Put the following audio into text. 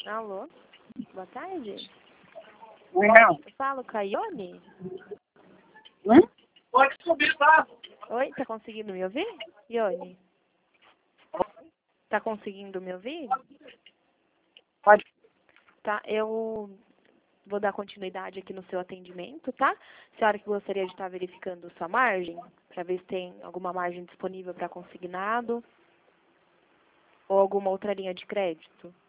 Alô? Boa tarde. Não. Eu falo com a Ione? Pode subir, tá? Oi, tá conseguindo me ouvir? Ione? Tá conseguindo me ouvir? Pode. Tá, eu vou dar continuidade aqui no seu atendimento, tá? Senhora que gostaria de estar verificando sua margem, para ver se tem alguma margem disponível para consignado ou alguma outra linha de crédito.